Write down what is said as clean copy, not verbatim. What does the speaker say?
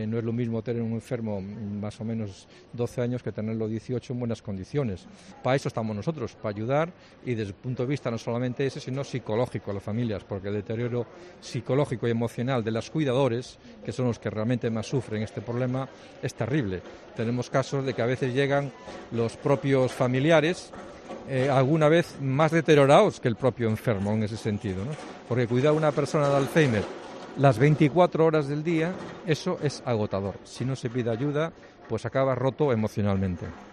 No es lo mismo tener un enfermo más o menos 12 años que tenerlo 18 en buenas condiciones. Para eso estamos nosotros, para ayudar, y desde el punto de vista no solamente ese, sino psicológico a las familias, porque el deterioro psicológico y emocional de los cuidadores, que son los que realmente más sufren este problema, es terrible. Tenemos casos de que a veces llegan los propios familiares, alguna vez más deteriorados que el propio enfermo en ese sentido, ¿no? Porque cuidar a una persona de Alzheimer las 24 horas del día, eso es agotador. Si no se pide ayuda, pues acaba roto emocionalmente.